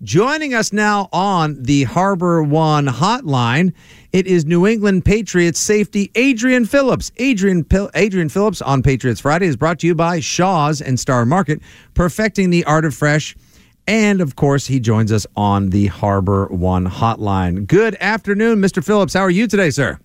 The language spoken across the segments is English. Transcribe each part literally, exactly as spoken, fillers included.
Joining us now on the Harbor One hotline, it is New England Patriots safety Adrian Phillips. Adrian Pil- Adrian Phillips on Patriots Friday is brought to you by Shaw's and Star Market, perfecting the art of fresh. And, of course, he joins us on the Harbor One hotline. Good afternoon, Mister Phillips. How are you today, sir?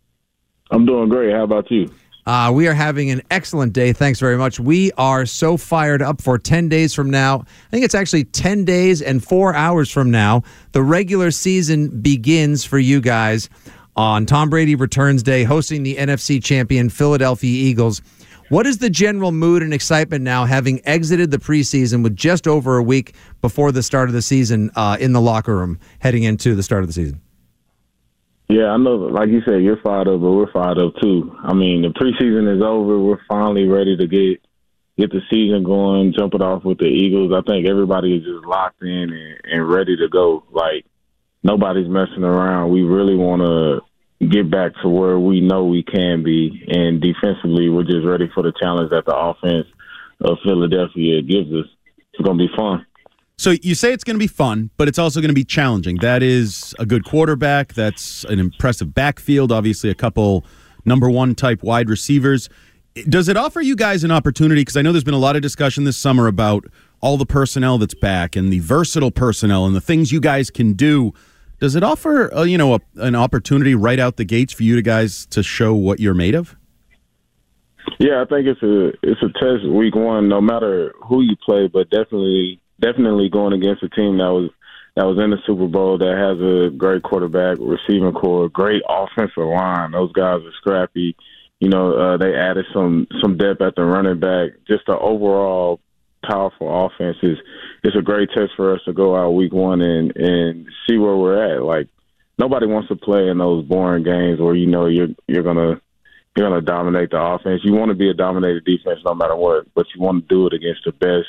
I'm doing great. How about you? Uh, we are having an excellent day. Thanks very much. We are so fired up for ten days from now. I think it's actually ten days and four hours from now. The regular season begins for you guys on Tom Brady Returns Day, hosting the N F C champion Philadelphia Eagles. What is the general mood and excitement now, having exited the preseason with just over a week before the start of the season uh, in the locker room, heading into the start of the season? Yeah, I know, like you said, you're fired up, but we're fired up too. I mean, the preseason is over. We're finally ready to get get the season going, jump it off with the Eagles. I think everybody is just locked in and, and ready to go. Like, nobody's messing around. We really want to get back to where we know we can be. And defensively, we're just ready for the challenge that the offense of Philadelphia gives us. It's going to be fun. So you say it's going to be fun, but it's also going to be challenging. That is a good quarterback. That's an impressive backfield. Obviously, a couple number one type wide receivers. Does it offer you guys an opportunity? Because I know there's been a lot of discussion this summer about all the personnel that's back and the versatile personnel and the things you guys can do. Does it offer, uh, you know, a, an opportunity right out the gates for you to guys to show what you're made of? Yeah, I think it's a it's a test week one, no matter who you play, but definitely. Definitely going against a team that was that was in the Super Bowl, that has a great quarterback, receiving core, great offensive line. Those guys are scrappy. You know, uh, they added some some depth at the running back. Just the overall powerful offense is it's a great test for us to go out week one and and see where we're at. Like, nobody wants to play in those boring games where you know you're you're gonna you're gonna dominate the offense. You want to be a dominated defense no matter what, but you want to do it against the best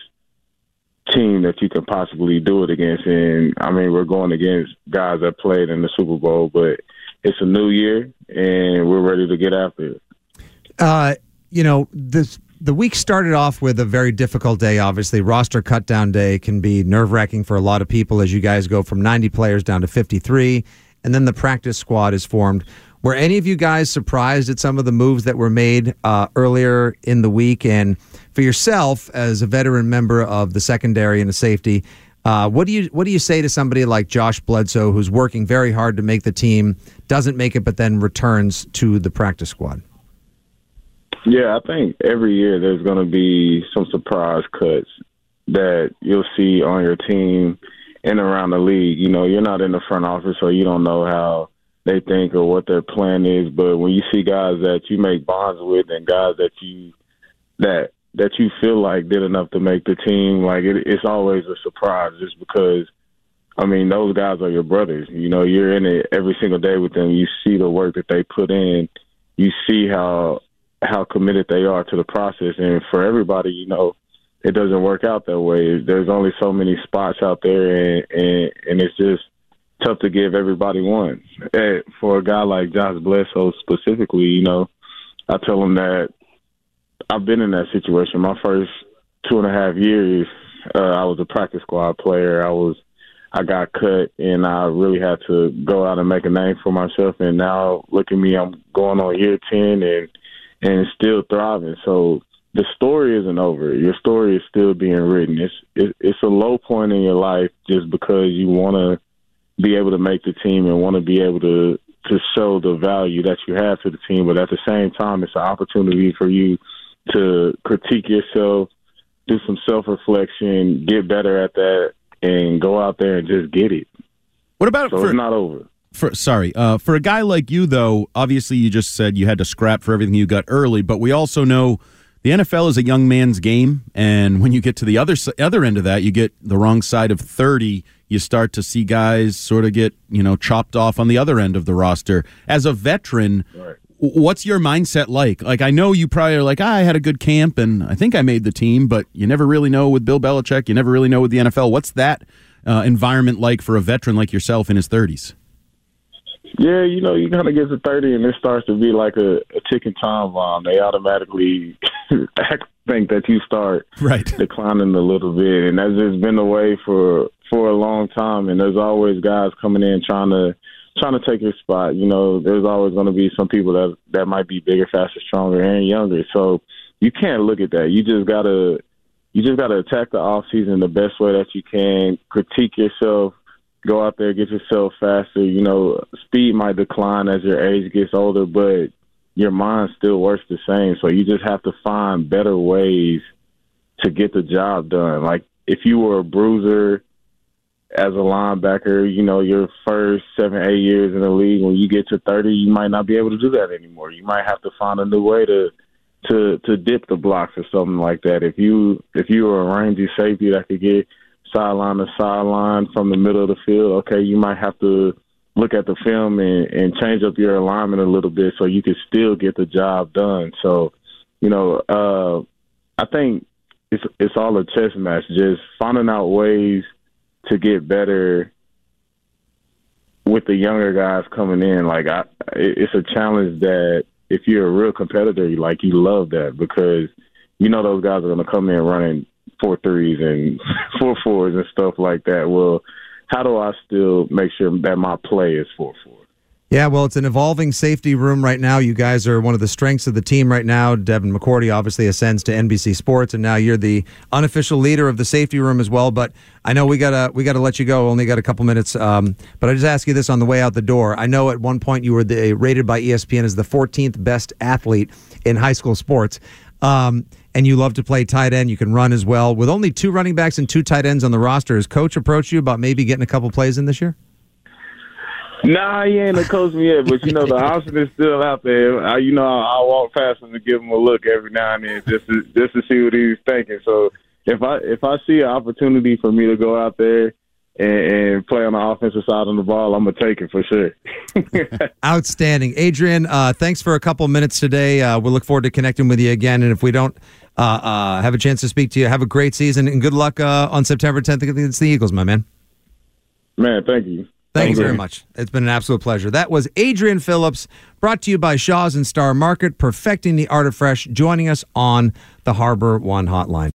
team that you can possibly do it against. And I mean, we're going against guys that played in the Super Bowl, but it's a new year and we're ready to get after it. Uh, you know, this the week started off with a very difficult day. Obviously, roster cut down day can be nerve wracking for a lot of people as you guys go from ninety players down to fifty-three, and then the practice squad is formed. Were any of you guys surprised at some of the moves that were made uh, earlier in the week? And for yourself, as a veteran member of the secondary and a safety, uh, what do you what do you say to somebody like Josh Bledsoe, who's working very hard to make the team, doesn't make it, but then returns to the practice squad? Yeah, I think every year there's going to be some surprise cuts that you'll see on your team and around the league. You know, you're not in the front office, so you don't know how they think or what their plan is. But when you see guys that you make bonds with and guys that you that that you feel like did enough to make the team, like it, it's always a surprise just because, I mean, those guys are your brothers. You know, you're in it every single day with them. You see the work that they put in. You see how how committed they are to the process. And for everybody, you know, it doesn't work out that way. There's only so many spots out there, and, and, and it's just tough to give everybody one. And for a guy like Josh Bledsoe specifically, you know, I tell him that I've been in that situation. My first two and a half years, uh, I was a practice squad player. I was, I got cut, and I really had to go out and make a name for myself. And now, look at me, I'm going on year ten and and still thriving. So the story isn't over. Your story is still being written. It's it, it's a low point in your life just because you want to be able to make the team and want to be able to to show the value that you have to the team. But at the same time, it's an opportunity for you to critique yourself, do some self-reflection, get better at that, and go out there and just get it. What about so for, it's not over. For, sorry, uh, for a guy like you, though, obviously you just said you had to scrap for everything you got early, but we also know the N F L is a young man's game, and when you get to the other other end of that, you get the wrong side of thirty, you start to see guys sort of get, you know, chopped off on the other end of the roster. As a veteran, right, what's your mindset like? Like, I know you probably are like, ah, I had a good camp, and I think I made the team, but you never really know with Bill Belichick. You never really know with the N F L. What's that uh, environment like for a veteran like yourself in his thirties? Yeah, you know, you kind of get to thirty, and it starts to be like a, a ticking time bomb. They automatically think that you start right. declining a little bit, and that's just been the way for for a long time, and there's always guys coming in trying to trying to take your spot. You know, there's always going to be some people that that might be bigger, faster, stronger, and younger. So you can't look at that. You just gotta you just gotta attack the off season the best way that you can. Critique yourself. Go out there, get yourself faster. You know, speed might decline as your age gets older, but your mind still works the same. So you just have to find better ways to get the job done. Like if you were a bruiser as a linebacker, you know, your first seven, eight years in the league, when you get to thirty, you might not be able to do that anymore. You might have to find a new way to to to dip the blocks or something like that. If you if you were a rangy safety that could get sideline to sideline from the middle of the field, okay, you might have to look at the film and, and change up your alignment a little bit so you can still get the job done. So, you know, uh, I think it's it's all a chess match, just finding out ways to get better with the younger guys coming in. Like, I, it's a challenge that if you're a real competitor, like, you love that because you know those guys are going to come in running four threes and four fours and stuff like that. Well, how do I still make sure that my play is four four? Yeah, well, it's an evolving safety room right now. You guys are one of the strengths of the team right now. Devin McCourty obviously ascends to N B C Sports, and now you're the unofficial leader of the safety room as well. But I know we gotta we gotta let you go. Only got a couple minutes. Um, but I just ask you this on the way out the door. I know at one point you were the, rated by E S P N as the fourteenth best athlete in high school sports. Um, and you love to play tight end. You can run as well. With only two running backs and two tight ends on the roster, has Coach approached you about maybe getting a couple plays in this year? Nah, he ain't coached me yet, but, you know, the option is still out there. I, you know, I, I walk past him and give him a look every now and then just to, just to see what he's thinking. So if I if I see an opportunity for me to go out there and, and play on the offensive side of the ball, I'm going to take it for sure. Outstanding. Adrian, uh, thanks for a couple minutes today. Uh, we'll look forward to connecting with you again. And if we don't uh, uh, have a chance to speak to you, have a great season and good luck uh, on September tenth against the Eagles, my man. Man, thank you. Thanks very much. It's been an absolute pleasure. That was Adrian Phillips, brought to you by Shaw's and Star Market, perfecting the art of fresh, joining us on the Harbor One Hotline.